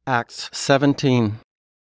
Acts 17.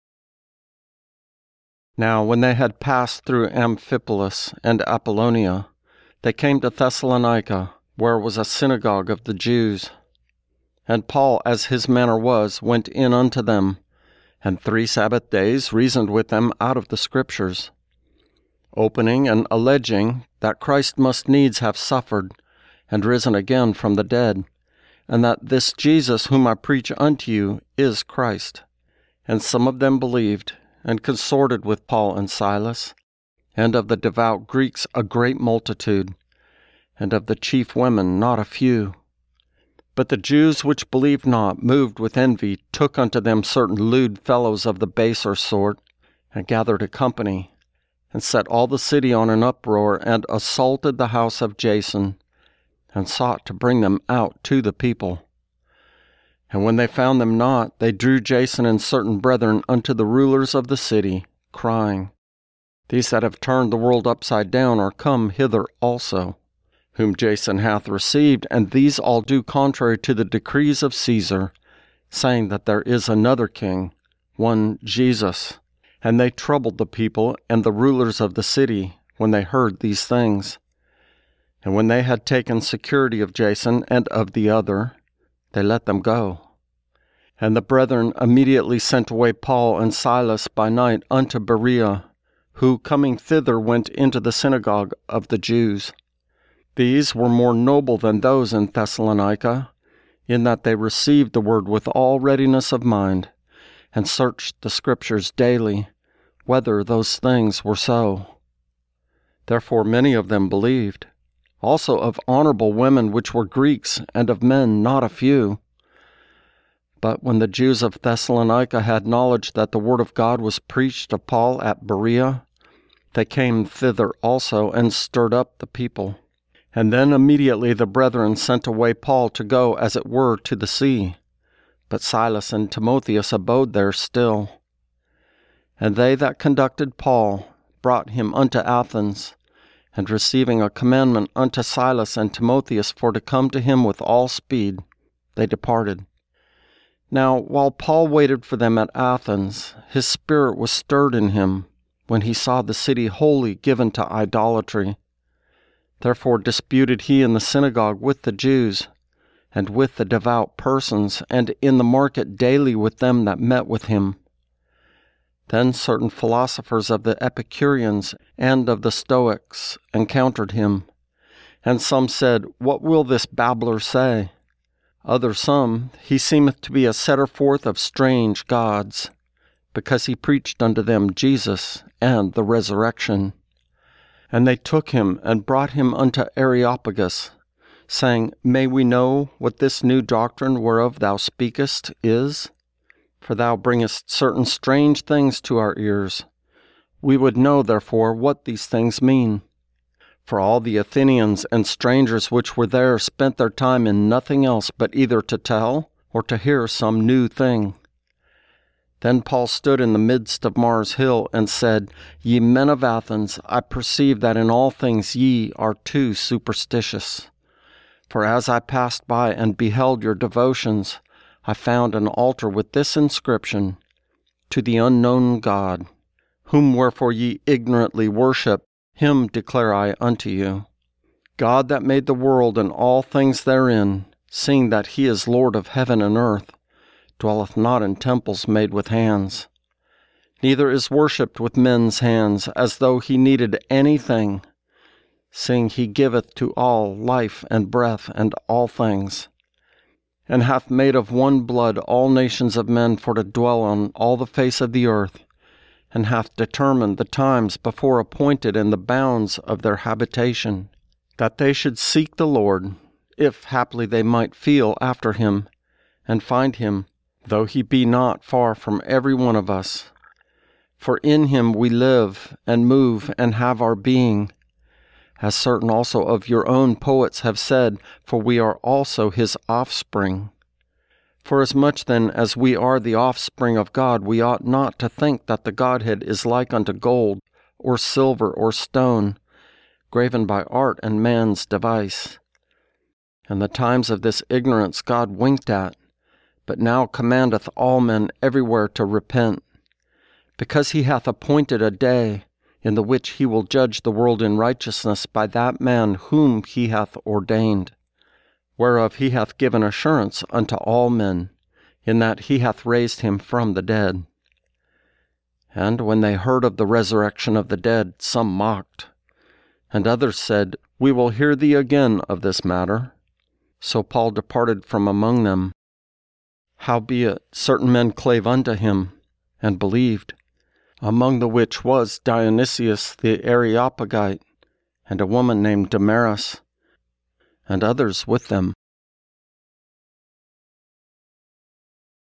Now when they had passed through Amphipolis and Apollonia, they came to Thessalonica, where was a synagogue of the Jews. And Paul, as his manner was, went in unto them, and 3 Sabbath days reasoned with them out of the Scriptures, opening and alleging that Christ must needs have suffered, and risen again from the dead, and that this Jesus whom I preach unto you is Christ. And some of them believed, and consorted with Paul and Silas, and of the devout Greeks a great multitude, and of the chief women not a few. But the Jews which believed not, moved with envy, took unto them certain lewd fellows of the baser sort, and gathered a company, and set all the city on an uproar, and assaulted the house of Jason, and sought to bring them out to the people. And when they found them not, they drew Jason and certain brethren unto the rulers of the city, crying, These that have turned the world upside down are come hither also, whom Jason hath received, and these all do contrary to the decrees of Caesar, saying that there is another king, one Jesus. And they troubled the people and the rulers of the city when they heard these things. And when they had taken security of Jason and of the other, they let them go. And the brethren immediately sent away Paul and Silas by night unto Berea, who coming thither went into the synagogue of the Jews. These were more noble than those in Thessalonica, in that they received the word with all readiness of mind, and searched the Scriptures daily, whether those things were so. Therefore many of them believed, also of honorable women which were Greeks, and of men not a few. But when the Jews of Thessalonica had knowledge that the word of God was preached of Paul at Berea, they came thither also, and stirred up the people. And then immediately the brethren sent away Paul to go as it were to the sea, but Silas and Timotheus abode there still. And they that conducted Paul brought him unto Athens, and receiving a commandment unto Silas and Timotheus for to come to him with all speed, they departed. Now while Paul waited for them at Athens, his spirit was stirred in him, when he saw the city wholly given to idolatry. Therefore disputed he in the synagogue with the Jews, and with the devout persons, and in the market daily with them that met with him. Then certain philosophers of the Epicureans and of the Stoics encountered him, and some said, What will this babbler say? Others some, He seemeth to be a setter forth of strange gods, because he preached unto them Jesus and the resurrection. And they took him and brought him unto Areopagus, saying, May we know what this new doctrine whereof thou speakest is? For thou bringest certain strange things to our ears. We would know, therefore, what these things mean. For all the Athenians and strangers which were there spent their time in nothing else but either to tell or to hear some new thing. Then Paul stood in the midst of Mars Hill and said, Ye men of Athens, I perceive that in all things ye are too superstitious. For as I passed by and beheld your devotions, I found an altar with this inscription, To the unknown God, whom wherefore ye ignorantly worship, him declare I unto you. God that made the world and all things therein, seeing that he is Lord of heaven and earth, dwelleth not in temples made with hands, neither is worshipped with men's hands, as though he needed anything, seeing he giveth to all life and breath and all things, and hath made of one blood all nations of men for to dwell on all the face of the earth, and hath determined the times before appointed and the bounds of their habitation, that they should seek the Lord, if haply they might feel after him, and find him, though he be not far from every one of us. For in him we live, and move, and have our being, as certain also of your own poets have said, for we are also his offspring. Forasmuch then as we are the offspring of God, we ought not to think that the Godhead is like unto gold, or silver, or stone, graven by art and man's device. And the times of this ignorance God winked at, but now commandeth all men everywhere to repent, because he hath appointed a day in the which he will judge the world in righteousness by that man whom he hath ordained, whereof he hath given assurance unto all men, in that he hath raised him from the dead. And when they heard of the resurrection of the dead, some mocked, and others said, We will hear thee again of this matter. So Paul departed from among them. Howbeit certain men clave unto him, and believed, among the which was Dionysius the Areopagite, and a woman named Damaris, and others with them.